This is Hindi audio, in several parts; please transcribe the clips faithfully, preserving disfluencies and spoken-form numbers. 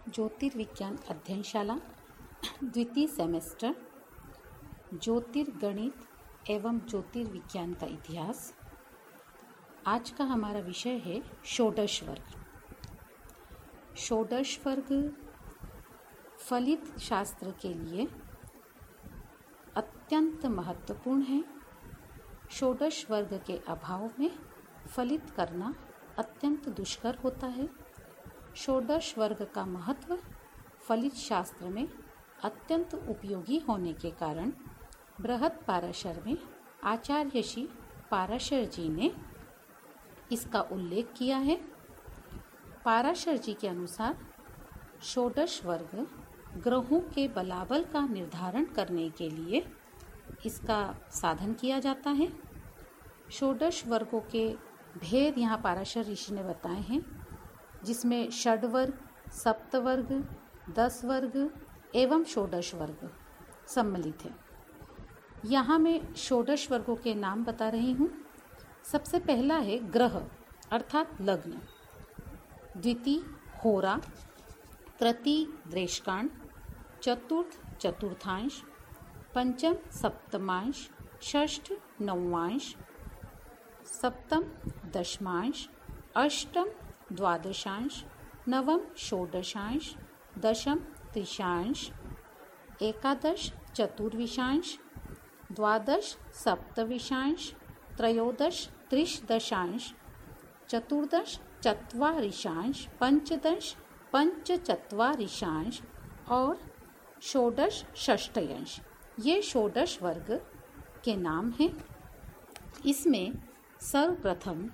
ज्योतिर्विज्ञान अध्ययनशाला द्वितीय सेमेस्टर ज्योतिर्गणित एवं ज्योतिर्विज्ञान का इतिहास। आज का हमारा विषय है षोडश वर्ग। षोडश वर्ग फलित शास्त्र के लिए अत्यंत महत्वपूर्ण है। षोडश वर्ग के अभाव में फलित करना अत्यंत दुष्कर होता है। षोडश वर्ग का महत्व फलित शास्त्र में अत्यंत उपयोगी होने के कारण बृहत्पाराशर में आचार्य श्री पाराशर जी ने इसका उल्लेख किया है। पाराशर जी के अनुसार षोडश वर्ग ग्रहों के बलाबल का निर्धारण करने के लिए इसका साधन किया जाता है। षोडश वर्गों के भेद यहाँ पाराशर ऋषि ने बताए हैं, जिसमें षड्वर्ग, सप्तवर्ग, दस वर्ग एवं षोडश वर्ग सम्मिलित है। यहाँ मैं षोडश वर्गों के नाम बता रही हूँ। सबसे पहला है ग्रह अर्थात लग्न, द्वितीय होरा, तृतीय द्रेष्कांड, चतुर्थ चतुर्थांश, पंचम सप्तमांश, षष्ठ नवमांश, सप्तम दशमांश, अष्टम द्वादशांश, नवम षोडशांश, दशम त्रिशांश, एकादश चतुर्विशांश, द्वादश सप्तविशांश, त्रयोदश त्रिशदशांश, चतुर्दश चत्वारिशांश, पंचदश पंचचत्वारिशांश और षोडश षष्ठयांश। ये षोडश वर्ग के नाम हैं। इसमें सर्वप्रथम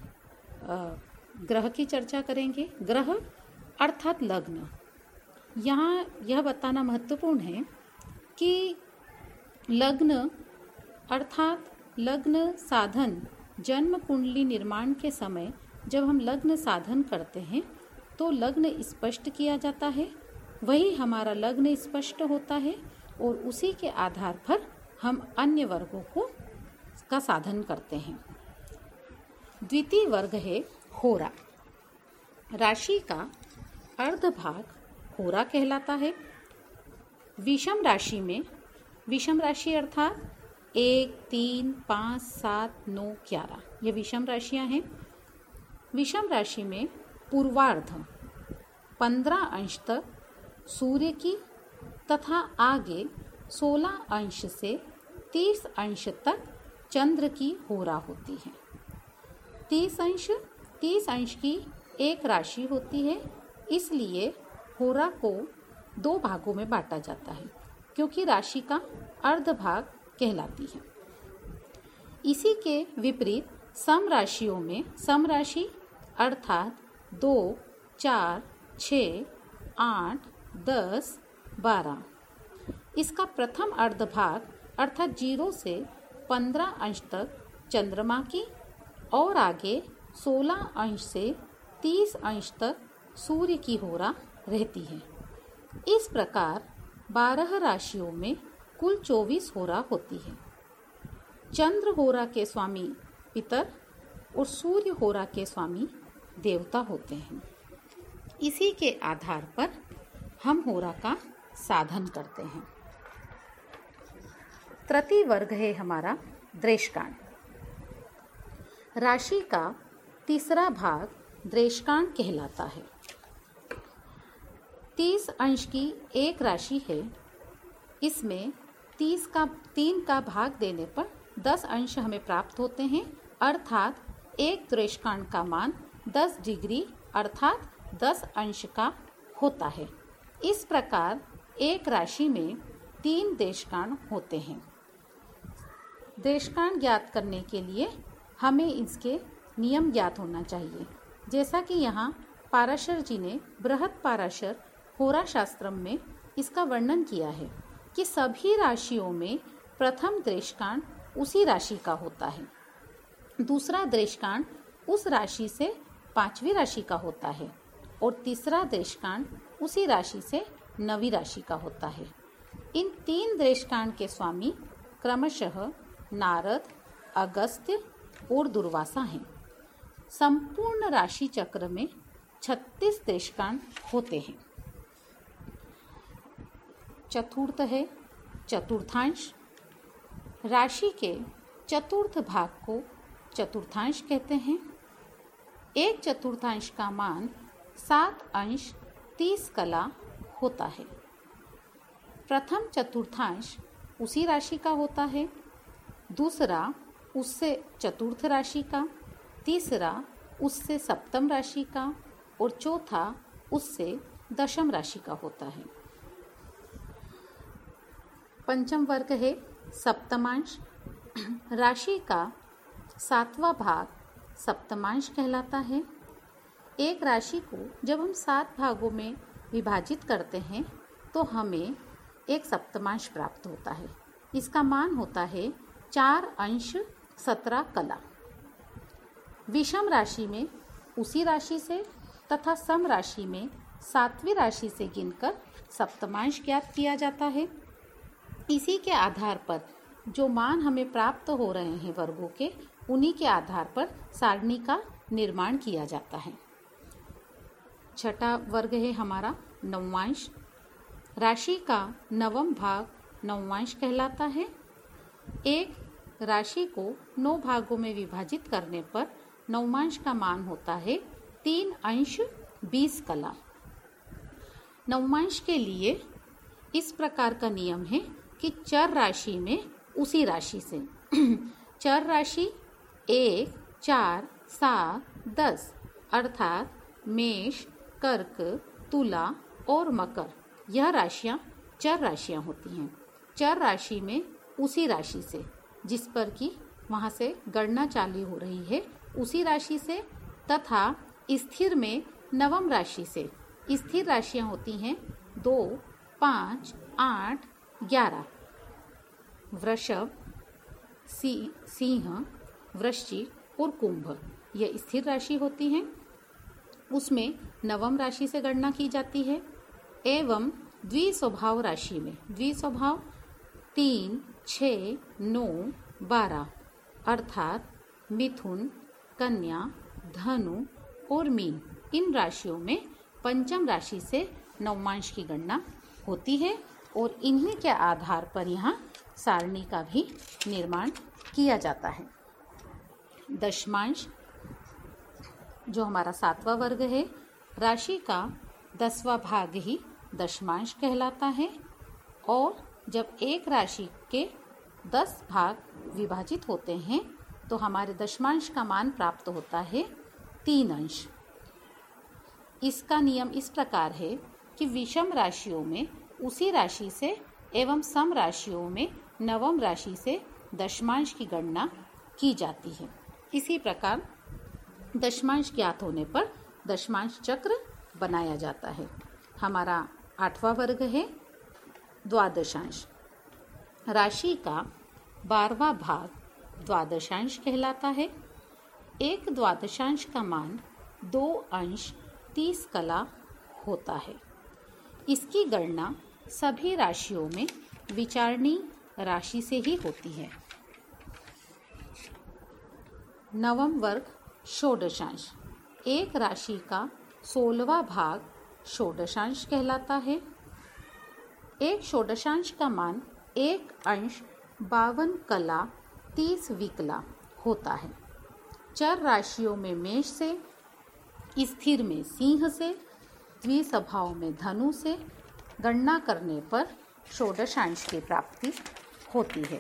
ग्रह की चर्चा करेंगे। ग्रह अर्थात लग्न। यहाँ यह बताना महत्वपूर्ण है कि लग्न अर्थात लग्न साधन जन्म कुंडली निर्माण के समय जब हम लग्न साधन करते हैं तो लग्न स्पष्ट किया जाता है। वही हमारा लग्न स्पष्ट होता है और उसी के आधार पर हम अन्य वर्गों को का साधन करते हैं। द्वितीय वर्ग है होरा। राशि का अर्धभाग होरा कहलाता है। विषम राशि में, विषम राशि अर्थात एक, तीन, पाँच, सात, नौ, ग्यारह, ये विषम राशियां हैं। विषम राशि में पूर्वार्ध पंद्रह अंश तक सूर्य की तथा आगे सोलह अंश से तीस अंश तक चंद्र की होरा होती है। तीस अंश तीस अंश की एक राशि होती है, इसलिए होरा को दो भागों में बांटा जाता है क्योंकि राशि का अर्ध भाग कहलाती है। इसी के विपरीत सम राशियों में सम राशि अर्थात दो, चार, छः, आठ, दस, बारह, इसका प्रथम अर्ध भाग अर्थात जीरो से पंद्रह अंश तक चंद्रमा की और आगे सोलह अंश से तीस अंश तक सूर्य की होरा रहती है। इस प्रकार बारह राशियों में कुल चौबीस होरा होती है। चंद्र होरा के स्वामी पितर और सूर्य होरा के स्वामी देवता होते हैं। इसी के आधार पर हम होरा का साधन करते हैं। तृतीय वर्ग है हमारा द्रेष्कांड। राशि का तीसरा भाग द्रेष्कांड कहलाता है। तीस अंश की एक राशि है। इसमें तीस का तीन का भाग देने पर दस अंश हमें प्राप्त होते हैं, अर्थात एक द्रेष्कांड का मान दस डिग्री अर्थात दस अंश का होता है। इस प्रकार एक राशि में तीन देशकांड होते हैं। देशकांड ज्ञात करने के लिए हमें इसके नियम ज्ञात होना चाहिए। जैसा कि यहाँ पाराशर जी ने बृहत्पाराशर होरा शास्त्रम में इसका वर्णन किया है कि सभी राशियों में प्रथम देशकांड उसी राशि का होता है, दूसरा देशकांड उस राशि से पांचवी राशि का होता है और तीसरा देशकांड उसी राशि से नवी राशि का होता है। इन तीन देशकांड के स्वामी क्रमशः नारद, अगस्त्य और दुर्वासा हैं। संपूर्ण राशि चक्र में छत्तीस देशकांड होते हैं। चतुर्थ है चतुर्थांश। राशि के चतुर्थ भाग को चतुर्थांश कहते हैं। एक चतुर्थांश का मान सात अंश तीस कला होता है। प्रथम चतुर्थांश उसी राशि का होता है, दूसरा उससे चतुर्थ राशि का, तीसरा उससे सप्तम राशि का और चौथा उससे दशम राशि का होता है। पंचम वर्ग है सप्तमांश। राशि का सातवां भाग सप्तमांश कहलाता है। एक राशि को जब हम सात भागों में विभाजित करते हैं तो हमें एक सप्तमांश प्राप्त होता है। इसका मान होता है चार अंश सत्रह कला। विषम राशि में उसी राशि से तथा सम राशि में सातवीं राशि से गिनकर सप्तमांश ज्ञात किया जाता है। इसी के आधार पर जो मान हमें प्राप्त हो रहे हैं वर्गों के, उन्हीं के आधार पर सारणी का निर्माण किया जाता है। छठा वर्ग है हमारा नवमांश। राशि का नवम भाग नवमांश कहलाता है। एक राशि को नौ भागों में विभाजित करने पर नवमांश का मान होता है तीन अंश बीस कला। नवमांश के लिए इस प्रकार का नियम है कि चर राशि में उसी राशि से चर राशि एक, चार, सात, दस अर्थात मेष, कर्क, तुला और मकर, यह राशियां चर राशियां होती हैं। चर राशि में उसी राशि से, जिस पर कि वहाँ से गणना चालू हो रही है, उसी राशि से तथा स्थिर में नवम राशि से। स्थिर राशियां होती हैं दो, पाँच, आठ, ग्यारह। वृषभ, सी सिंह, वृश्चिक और कुंभ ये स्थिर राशि होती हैं। उसमें नवम राशि से गणना की जाती है। एवं द्विस्वभाव राशि में द्विस्वभाव तीन, छः, नौ, बारह अर्थात मिथुन, कन्या, धनु और मीन, इन राशियों में पंचम राशि से नवमांश की गणना होती है और इन्हीं के आधार पर यहाँ सारणी का भी निर्माण किया जाता है। दशमांश जो हमारा सातवां वर्ग है, राशि का दसवां भाग ही दशमांश कहलाता है और जब एक राशि के दस भाग विभाजित होते हैं तो हमारे दशमांश का मान प्राप्त होता है तीन अंश। इसका नियम इस प्रकार है कि विषम राशियों में उसी राशि से एवं सम राशियों में नवम राशि से दशमांश की गणना की जाती है। इसी प्रकार दशमांश ज्ञात होने पर दशमांश चक्र बनाया जाता है। हमारा आठवां वर्ग है द्वादशांश। राशि का बारहवां भाग द्वादशांश कहलाता है। एक द्वादशांश का मान दो अंश तीस कला होता है। इसकी गणना सभी राशियों में विचारणीय राशि से ही होती है। नवम वर्ग षोडशांश। एक राशि का सोलहवां भाग षोडशांश कहलाता है। एक षोडशांश का मान एक अंश बावन कला तीस विकला होता है। चर राशियों में मेष से, स्थिर में सिंह से, द्विसभाओं में धनु से गणना करने पर षोडशांश की प्राप्ति होती है।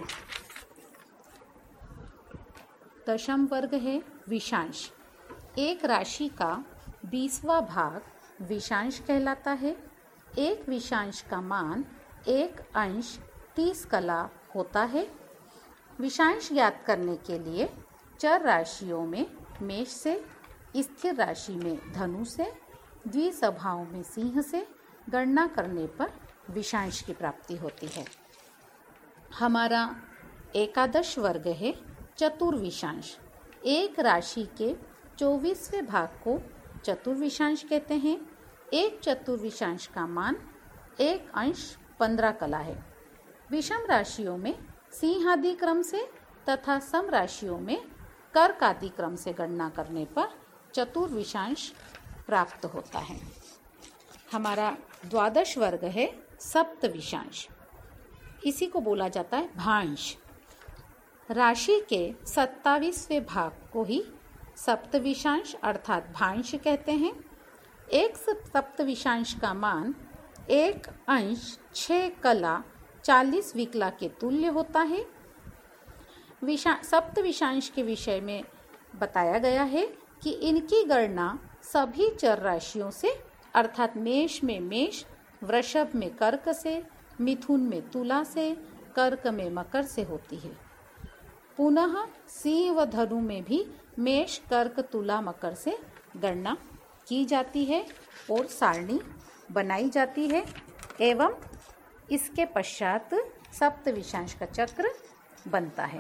दशम वर्ग है विषांश। एक राशि का बीसवां भाग विषांश कहलाता है। एक विषांश का मान एक अंश तीस कला होता है। विषांश ज्ञात करने के लिए चर राशियों में मेष से, स्थिर राशि में धनु से, द्विसभाओं में सिंह से गणना करने पर विषांश की प्राप्ति होती है। हमारा एकादश वर्ग है चतुर्विषांश। एक राशि के चौबीसवें भाग को चतुर्विषांश कहते हैं। एक चतुर्विषांश का मान एक अंश पंद्रह कला है। विषम राशियों में सिंह आदि क्रम से तथा सम राशियों में कर्क आदि क्रम से गणना करने पर चतुर्विषांश प्राप्त होता है। हमारा द्वादश वर्ग है सप्तविशांश, इसी को बोला जाता है भांश। राशि के सत्ताईसवें भाग को ही सप्तविशांश अर्थात भांश कहते हैं। एक सप्तविशांश का मान एक अंश छः कला चालीस विकला के तुल्य होता है। विशा सप्तविशांश के विषय में बताया गया है कि इनकी गणना सभी चर राशियों से अर्थात मेष में मेष, वृषभ में कर्क से, मिथुन में तुला से, कर्क में मकर से होती है। पुनः सिंह व धनु में भी मेष, कर्क, तुला, मकर से गणना की जाती है और सारणी बनाई जाती है एवं इसके पश्चात सप्तविशांश का चक्र बनता है।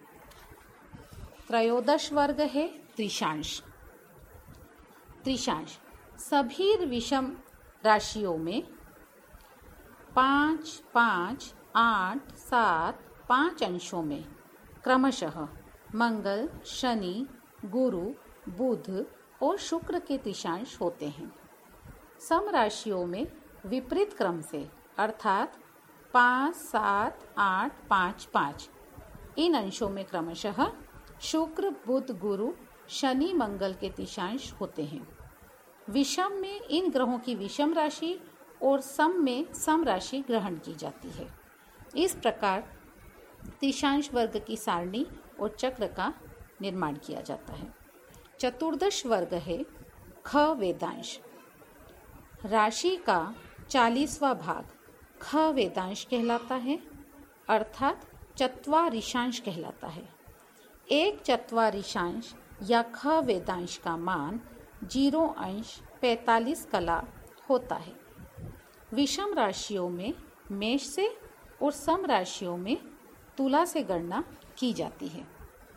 त्रयोदश वर्ग है त्रिशांश। त्रिशांश सभी विषम राशियों में पाँच पाँच आठ सात पाँच अंशों में क्रमशः मंगल, शनि, गुरु, बुध और शुक्र के त्रिशांश होते हैं। सम राशियों में विपरीत क्रम से अर्थात पाँच सात आठ पाँच पाँच इन अंशों में क्रमशः शुक्र, बुध, गुरु, शनि, मंगल के त्रिशांश होते हैं। विषम में इन ग्रहों की विषम राशि और सम में सम राशि ग्रहण की जाती है। इस प्रकार त्रिशांश वर्ग की सारणी और चक्र का निर्माण किया जाता है। चतुर्दश वर्ग है ख वेदांश। राशि का चालीसवां भाग ख वेदांश कहलाता है अर्थात चत्वारिशांश कहलाता है। एक चत्वारिशांश या ख वेदांश का मान जीरो अंश पैंतालीस कला होता है। विषम राशियों में मेष से और सम राशियों में तुला से गणना की जाती है।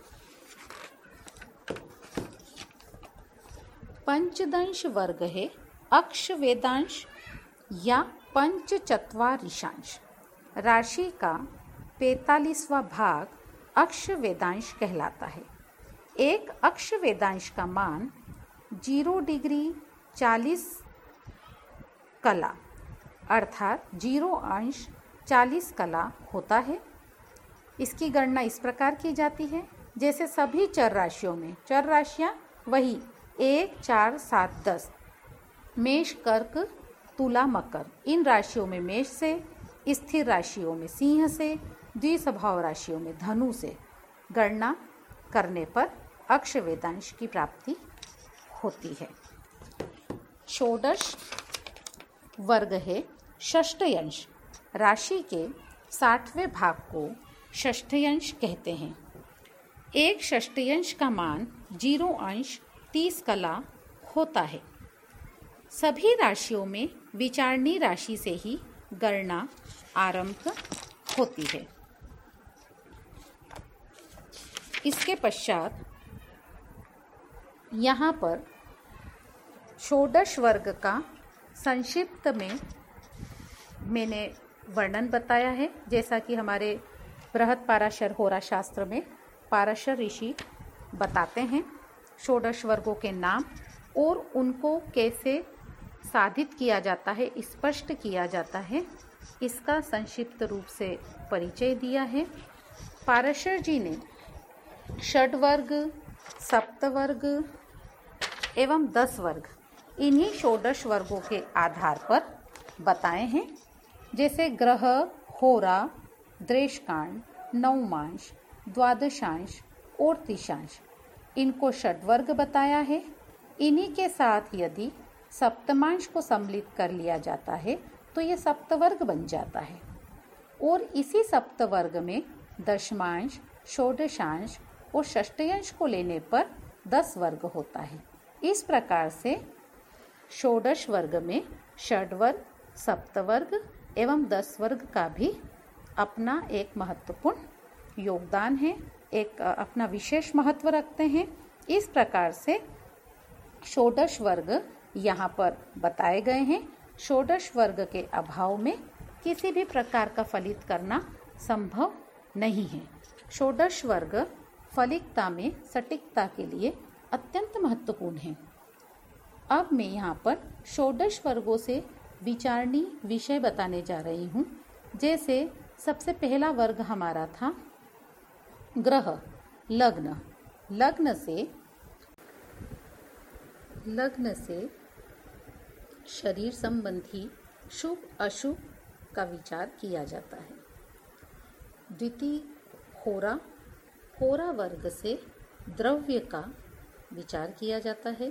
पंचदंश वर्ग है अक्ष वेदांश या पंचचत्वारिशांश। राशि का पैंतालीसवां भाग अक्ष वेदांश कहलाता है। एक अक्ष वेदांश का मान जीरो डिग्री चालीस कला अर्थात जीरो अंश चालीस कला होता है। इसकी गणना इस प्रकार की जाती है जैसे सभी चर राशियों में चर राशियाँ वही एक, चार, सात, दस, मेष, कर्क, तुला, मकर, इन राशियों में मेष से, स्थिर राशियों में सिंह से, द्विस्वभाव राशियों में धनु से गणना करने पर अक्ष वेदांश की प्राप्ति होती है। षोडश वर्ग है षष्ठयंश। राशि के साठवें भाग को षष्ठयंश कहते हैं। एक षष्ठयंश का मान जीरो अंश तीस कला होता है। सभी राशियों में विचारणी राशि से ही गणना आरंभ होती है। इसके पश्चात यहाँ पर षोडश वर्ग का संक्षिप्त में मैंने वर्णन बताया है। जैसा कि हमारे बृहद पाराशर होरा शास्त्र में पाराशर ऋषि बताते हैं षोडश वर्गों के नाम और उनको कैसे साधित किया जाता है, स्पष्ट किया जाता है, इसका संक्षिप्त रूप से परिचय दिया है। पाराशर जी ने षड्वर्ग, सप्तवर्ग एवं दस वर्ग इन्हीं षोडश वर्गों के आधार पर बताए हैं। जैसे ग्रह, होरा, द्रेशकांड, नवमांश, द्वादशांश और त्रिशांश, इनको षड्वर्ग बताया है। इन्हीं के साथ यदि सप्तमांश को सम्मिलित कर लिया जाता है तो ये सप्तवर्ग बन जाता है और इसी सप्तवर्ग में दशमांश, षोडशांश और षष्ठयांश को लेने पर दस वर्ग होता है। इस प्रकार से षोडश वर्ग में षड्वर्ग, सप्तवर्ग एवं दस वर्ग का भी अपना एक महत्वपूर्ण योगदान है, एक अपना विशेष महत्व रखते हैं। इस प्रकार से षोडश वर्ग यहाँ पर बताए गए हैं। षोडश वर्ग के अभाव में किसी भी प्रकार का फलित करना संभव नहीं है। षोडश वर्ग फलिकता में सटीकता के लिए अत्यंत महत्वपूर्ण है। अब मैं यहाँ पर षोडश वर्गों से विचारणी विषय बताने जा रही हूँ। जैसे सबसे पहला वर्ग हमारा था ग्रह, लग्न। लग्न से लग्न से शरीर संबंधी शुभ अशुभ का विचार किया जाता है। द्वितीय होरा, होरा वर्ग से द्रव्य का विचार किया जाता है।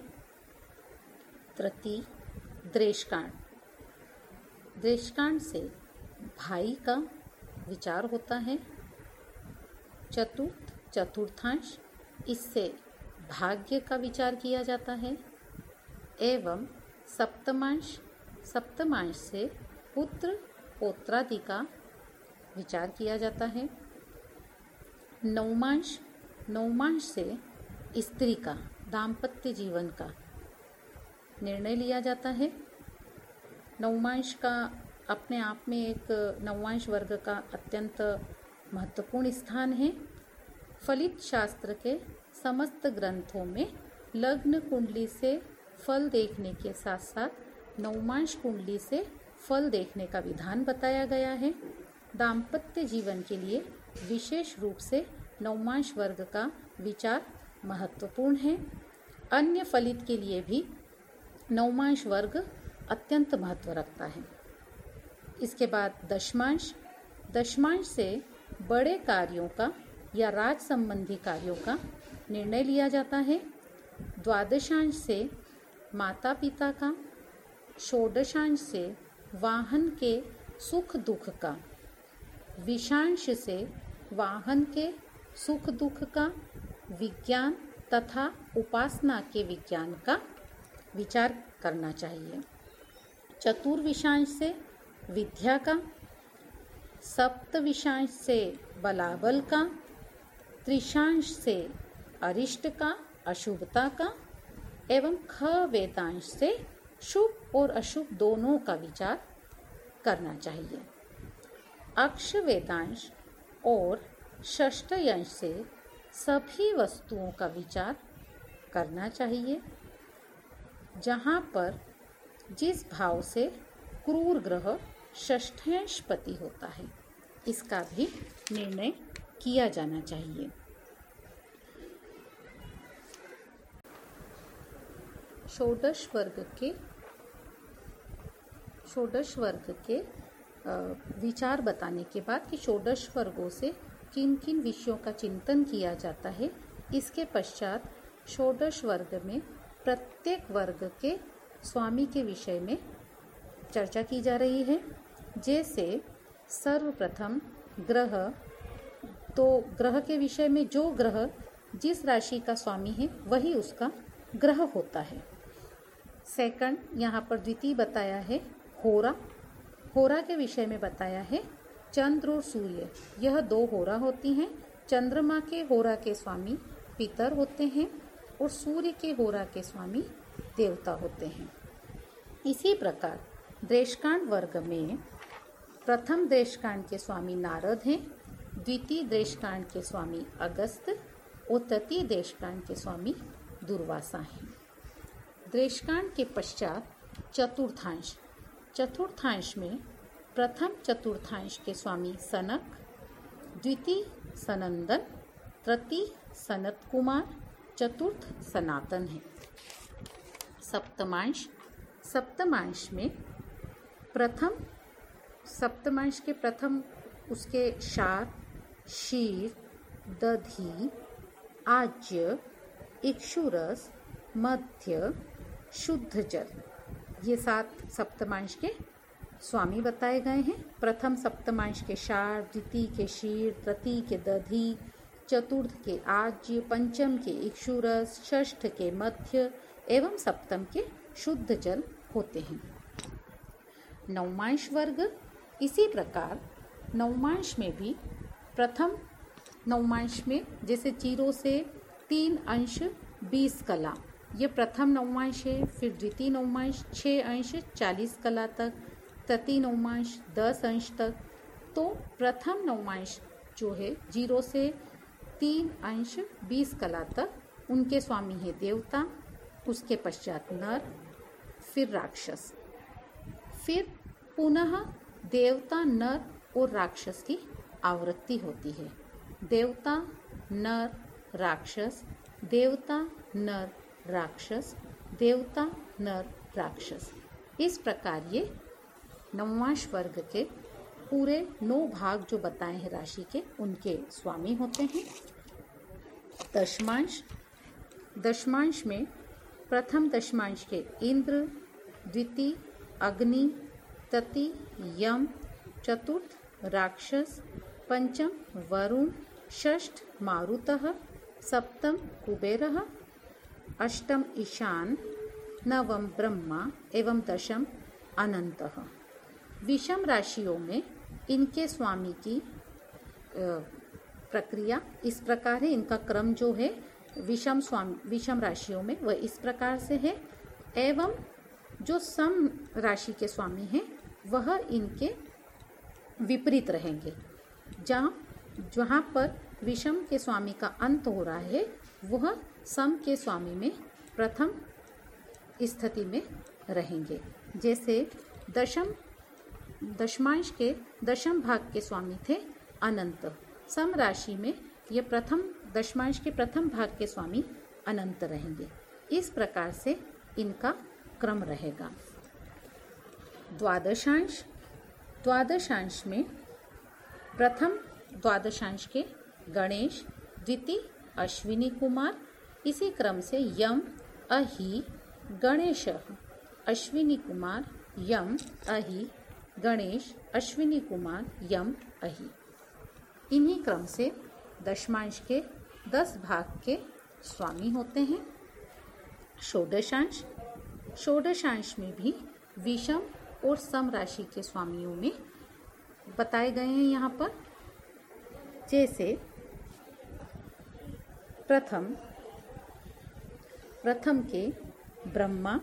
तृतीय द्रेशकांड, द्रेशकांड से भाई का विचार होता है। चतुर्थ चतुर्थांश, इससे भाग्य का विचार किया जाता है। एवं सप्तमांश, सप्तमांश से पुत्र पौत्रादि का विचार किया जाता है। नवमांश, नवमांश से स्त्री का दाम्पत्य जीवन का निर्णय लिया जाता है। नवमांश का अपने आप में एक नवमांश वर्ग का अत्यंत महत्वपूर्ण स्थान है। फलित शास्त्र के समस्त ग्रंथों में लग्न कुंडली से फल देखने के साथ साथ नवमांश कुंडली से फल देखने का विधान बताया गया है। दाम्पत्य जीवन के लिए विशेष रूप से नवमांश वर्ग का विचार महत्वपूर्ण है। अन्य फलित के लिए भी नवमांश वर्ग अत्यंत महत्व रखता है। इसके बाद दशमांश, दशमांश से बड़े कार्यों का या राज संबंधी कार्यों का निर्णय लिया जाता है। द्वादशांश से माता पिता का, षोडशांश से वाहन के सुख दुख का, विषांश से वाहन के सुख दुख का, विज्ञान तथा उपासना के विज्ञान का विचार करना चाहिए। चतुर्विषांश से विद्या का, सप्तविषांश से बलाबल का, त्रिशांश से अरिष्ट का, अशुभता का, एवं ख वेदांश से शुभ और अशुभ दोनों का विचार करना चाहिए। अक्ष वेदांश और षष्ठयंश से सभी वस्तुओं का विचार करना चाहिए। जहाँ पर जिस भाव से क्रूर ग्रह षष्ठयंशपति होता है, इसका भी निर्णय किया जाना चाहिए। षोडश वर्ग के षोडश वर्ग के विचार बताने के बाद कि षोडश वर्गों से किन किन विषयों का चिंतन किया जाता है, इसके पश्चात षोडश वर्ग में प्रत्येक वर्ग के स्वामी के विषय में चर्चा की जा रही है। जैसे सर्वप्रथम ग्रह, तो ग्रह के विषय में जो ग्रह जिस राशि का स्वामी है वही उसका ग्रह होता है। सेकंड, यहाँ पर द्वितीय बताया है होरा। होरा के विषय में बताया है चंद्र और सूर्य, यह दो होरा होती हैं। चंद्रमा के होरा के स्वामी पितर होते हैं और सूर्य के होरा के स्वामी देवता होते हैं। इसी प्रकार देशकांड वर्ग में प्रथम देशकांड के स्वामी नारद हैं, द्वितीय देशकांड के स्वामी अगस्त और तृतीय देशकांड के स्वामी दुर्वासा हैं। देशकांड के पश्चात चतुर्थांश, चतुर्थांश में प्रथम चतुर्थांश के स्वामी सनक, द्वितीय सनंदन, तृतीय सनत कुमार, चतुर्थ सनातन है। सप्तमांश, सप्तमांश में प्रथम सप्तमांश के प्रथम उसके शार, शीर, दधी, आज्य, इक्षुरस, मध्य, शुद्ध जल, ये सात सप्तमांश के स्वामी बताए गए हैं। प्रथम सप्तमांश के शार, द्वितीय के शीर, तृतीय के दधी, चतुर्थ के आज्य, पंचम के इक्षुरस, षष्ठ के मध्य एवं सप्तम के शुद्ध जल होते हैं। नवमांश वर्ग, इसी प्रकार नवमांश में भी प्रथम नवमांश में जैसे जीरो से तीन अंश बीस कला, ये प्रथम नवमांश है। फिर द्वितीय नवमांश छः अंश चालीस कला तक, तृतीय नवमांश दस अंश तक। तो प्रथम नवमांश जो है जीरो से तीन अंश बीस कला तक, उनके स्वामी है देवता, उसके पश्चात नर, फिर राक्षस, फिर पुनः देवता, नर और राक्षस की आवृत्ति होती है। देवता, नर, राक्षस, देवता, नर, राक्षस, देवता, नर, राक्षस। इस प्रकार ये नवमांश वर्ग के पूरे नौ भाग जो बताए हैं राशि के, उनके स्वामी होते हैं। दशमांश, दशमांश में प्रथम दशमांश के इंद्र, द्वितीय अग्नि, तृतीय यम, चतुर्थ राक्षस, पंचम वरुण, षष्ठ मारुतः, सप्तम कुबेरः, अष्टम ईशान, नवम ब्रह्मा एवं दशम अनंतः। विषम राशियों में इनके स्वामी की प्रक्रिया इस प्रकार है, इनका क्रम जो है विषम स्वामी विषम राशियों में वह इस प्रकार से है, एवं जो सम राशि के स्वामी हैं वह इनके विपरीत रहेंगे। जहाँ जहाँ पर विषम के स्वामी का अंत हो रहा है वह सम के स्वामी में प्रथम स्थिति में रहेंगे। जैसे दशम दशमांश के दशम भाग के स्वामी थे अनंत, सम राशि में ये प्रथम दशमांश के प्रथम भाग के स्वामी अनंत रहेंगे। इस प्रकार से इनका क्रम रहेगा। द्वादशांश, द्वादशांश में प्रथम द्वादशांश के गणेश, द्वितीय अश्विनी कुमार, इसी क्रम से यम, अहि, गणेश, अश्विनी कुमार, यम, अहि, गणेश, अश्विनी कुमार, यम, अहि। इन्हीं क्रम से दशमांश के दस भाग के स्वामी होते हैं। षोडशांश, षोडशांश में भी विषम और सम राशि के स्वामियों में बताए गए हैं यहाँ पर। जैसे प्रथम प्रथम के ब्रह्मा,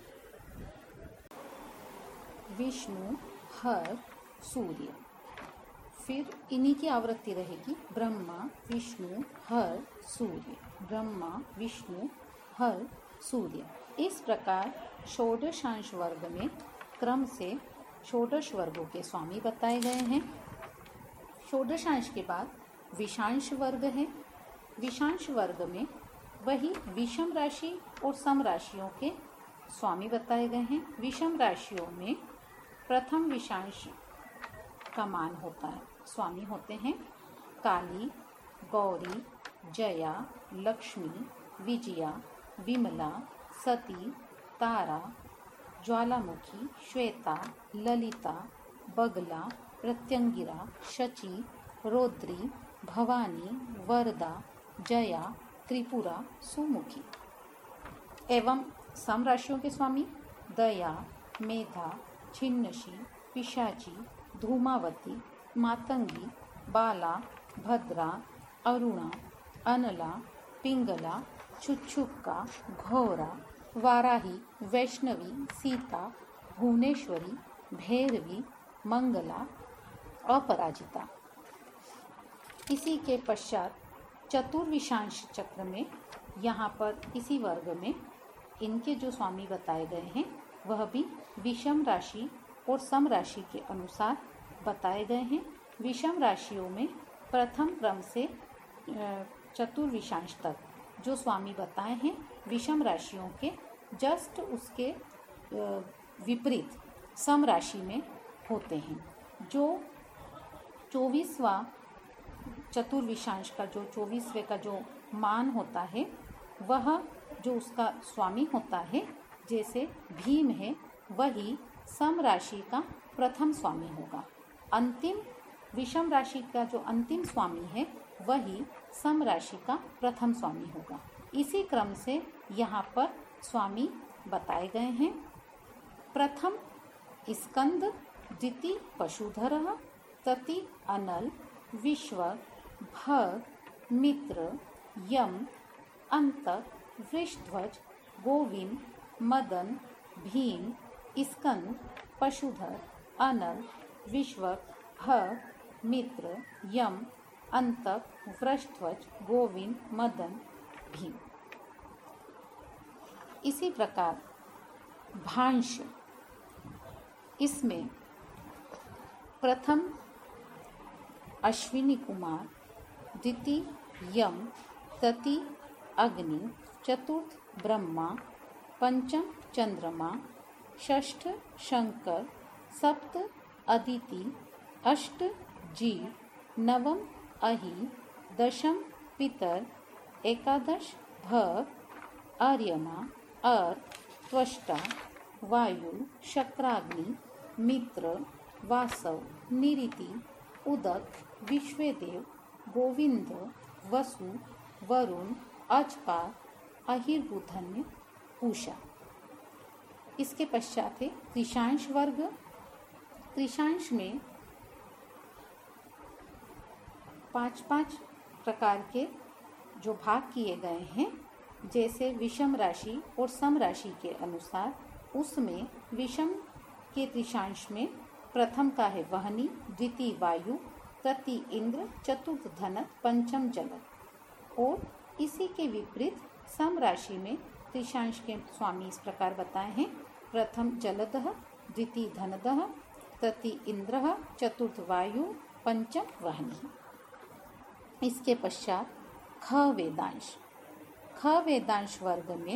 विष्णु, हर, सूर्य। फिर इन्हीं की आवृत्ति रहेगी ब्रह्मा, विष्णु, हर, सूर्य, ब्रह्मा, विष्णु, हर, सूर्य। इस प्रकार षोडशांश वर्ग में क्रम से षोडश वर्गों के स्वामी बताए गए हैं। षोडशांश के बाद विषांश वर्ग है। विषांश वर्ग में वही विषम राशि और सम राशियों के स्वामी बताए गए हैं। विषम राशियों में प्रथम विषांश का मान होता है, स्वामी होते हैं काली, गौरी, जया, लक्ष्मी, विजया, विमला, सती, तारा, ज्वालामुखी, श्वेता, ललिता, बगला, प्रत्यंगिरा, शची, रौद्री, भवानी, वरदा, जया, त्रिपुरा, सुमुखी। एवं सम राशियों के स्वामी दया, मेधा, छिन्नशी, पिशाची, धूमावती, मातंगी, बाला, भद्रा, अरुणा, अनला, पिंगला, छुच्छुक्का, घोरा, वाराही, वैष्णवी, सीता, भुवनेश्वरी, भैरवी, मंगला, अपराजिता। इसी के पश्चात चतुर्विशांश चक्र में यहाँ पर इसी वर्ग में इनके जो स्वामी बताए गए हैं वह भी विषम राशि और सम राशि के अनुसार बताए गए हैं। विषम राशियों में प्रथम क्रम से चतुर्विशांश तक जो स्वामी बताए हैं विषम राशियों के जस्ट उसके विपरीत सम राशि में होते हैं। जो चौबीसवां चतुर्विशांश का जो चौबीसवें का जो मान होता है वह जो उसका स्वामी होता है, जैसे भीम है, वही सम राशि का प्रथम स्वामी होगा। अंतिम विषम राशि का जो अंतिम स्वामी है वही सम राशि का प्रथम स्वामी होगा। इसी क्रम से यहाँ पर स्वामी बताए गए हैं। प्रथम स्कंद, द्वितीय पशुधरः, तृतीय अनल, विश्व, भग, मित्र, यम, अंतक, वृषध्वज, गोविंद, मदन, भीम, स्कंद, पशुधर, अनल, विश्वक, भग, मित्र, यम, अंतक, वृषध्वज, गोविंद, मदन, भीम। इसी प्रकार भांश, इसमें प्रथम अश्विनी कुमार, द्वितीय यम, तृतीय अग्नि, चतुर्थ ब्रह्मा, पंचम चंद्रमा, षष्ठ शंकर, सप्त अदिति, अष्ट जीव, नवम अहि, दशम पितर, एकादश भव, आर्यमा, अर्क, त्वष्टा, वायु, शक्राग्नि, मित्र, वासव, निरिति, उदक, विश्वेदेव, गोविंद, वसु, वरुण, अजपाल, अहिर्बुधन्य, पूषा। इसके पश्चात है त्रिशांश वर्ग। त्रिशांश में पांच पांच प्रकार के जो भाग किए गए हैं, जैसे विषम राशि और सम राशि के अनुसार, उसमें विषम के त्रिशांश में प्रथम का है वहनी, द्वितीय वायु, तृतीय इंद्र, चतुर्थ धनत, पंचम जलद। और इसी के विपरीत सम राशि में त्रिशांश के स्वामी इस प्रकार बताए हैं: प्रथम जलदः, द्वितीय धनदः, तृतीय इंद्रः, चतुर्थ वायु, पंचम वहनी। इसके पश्चात ख वेदांश। ख वेदांश वर्ग में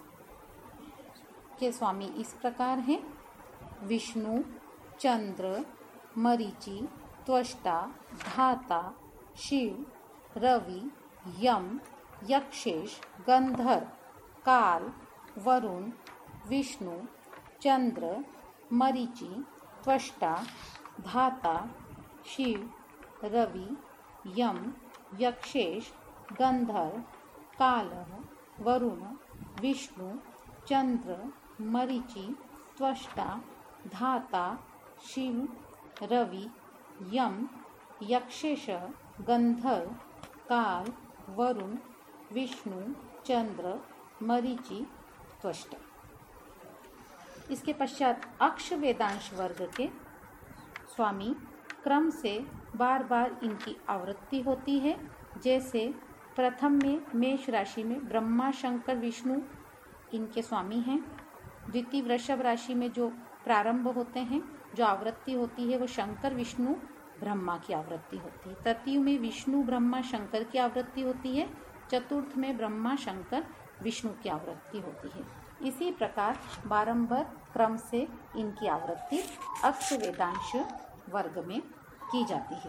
के स्वामी इस प्रकार हैं: विष्णु, चंद्र, मरीचि, त्वष्टा, धाता, शिव, रवि, यम, यक्षेश, गंधर्व, काल, वरुण, विष्णु, चंद्र, मरीचि, त्वष्टा, धाता, शिव, रवि, यम, यक्षेश, गंधर्व, कालः, वरुण, विष्णु, चंद्र, मरीचि, त्वष्टा, धाता, शिव, रवि, यम, यक्षेश, गंधर्व, काल, वरुण, विष्णु, चंद्र, मरीचि, त्वष्टा। इसके पश्चात अक्ष वेदांश वर्ग के स्वामी क्रम से बार बार इनकी आवृत्ति होती है। जैसे प्रथम में मेष राशि में ब्रह्मा, शंकर, विष्णु इनके स्वामी हैं। द्वितीय वृषभ राशि में जो प्रारंभ होते हैं, जो आवृत्ति होती है, वो शंकर, विष्णु, ब्रह्मा की आवृत्ति होती है। तृतीय में विष्णु, ब्रह्मा, शंकर की आवृत्ति होती है। चतुर्थ में ब्रह्मा, शंकर, विष्णु की आवृत्ति होती है। इसी प्रकार बारंबार क्रम से इनकी आवृत्ति अक्ष वेदांश वर्ग में की जाती है।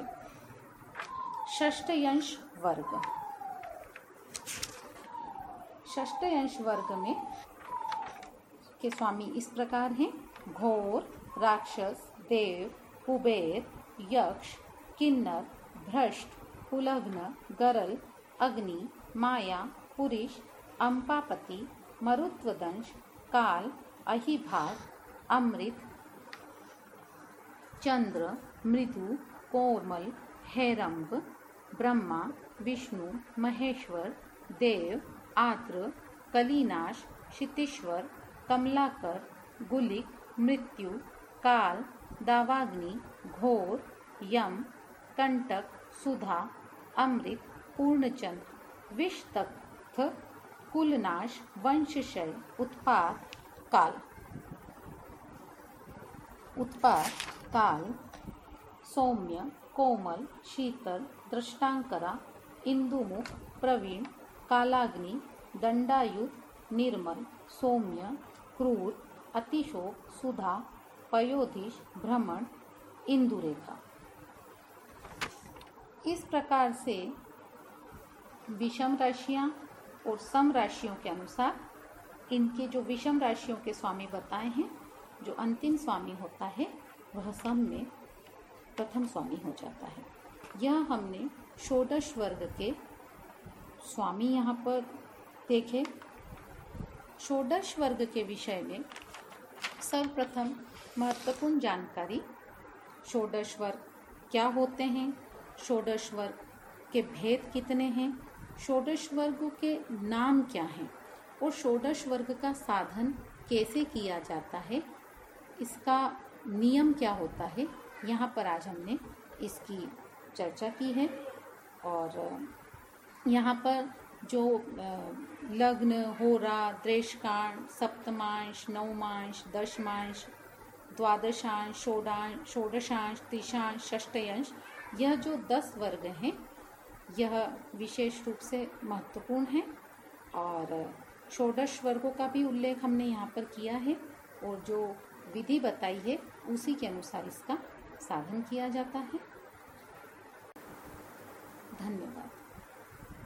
षष्ठयंश वर्ग। षष्ठयंश वर्ग में के स्वामी इस प्रकार हैं: घोर, राक्षस, देव, कुबेर, यक्ष, किन्नर, भ्रष्ट, कुलग्न, गरल, अग्नि, माया, पुरुष, अम्पापति, मरुत्वदंश, काल, अहिभाग, अमृत, चंद्र, मृदु, कोमल, हेरंब, ब्रह्मा, विष्णु, महेश्वर, देव, आद्र, कलिनाश, क्षितीश्वर, कमलाकर, गुलिक, मृत्यु, काल, दावाग्नि, घोर, यम, कंटक, सुधा, अमृत, पूर्णचंद्र, विषतख्त, कुलनाश, वंशशय, उत्पात, काल। उत्पात, काल, सौम्य, कोमल, शीतल, दृष्टांकरा, इंदुमुख, प्रवीण, कालाग्नि, दंडायुध, निर्मल, सौम्य, क्रूर, अतिशोक, सुधा, पयोधीश, भ्रमण, इंदुरेखा। इस प्रकार से विषम राशियां और सम राशियों के अनुसार इनके जो विषम राशियों के स्वामी बताए हैं, जो अंतिम स्वामी होता है वह सम में प्रथम स्वामी हो जाता है। यह हमने षोडश वर्ग के स्वामी यहाँ पर देखे। षोडश वर्ग के विषय में सर्वप्रथम महत्वपूर्ण जानकारी: षोडश वर्ग क्या होते हैं, षोडश वर्ग के भेद कितने हैं, षोडश वर्ग के नाम क्या हैं और षोडश वर्ग का साधन कैसे किया जाता है, इसका नियम क्या होता है, यहाँ पर आज हमने इसकी चर्चा की है। और यहाँ पर जो लग्न, होरा, द्रेशकांड, सप्तमांश, नवमांश, दशमांश, द्वादशांश, षोडांश, षोडशांश, त्रिशांश, षष्ठयांश, यह जो दस वर्ग हैं यह विशेष रूप से महत्वपूर्ण है और षोडश वर्गों का भी उल्लेख हमने यहाँ पर किया है और जो विधि बताई है उसी के अनुसार इसका साधन किया जाता है। धन्यवाद।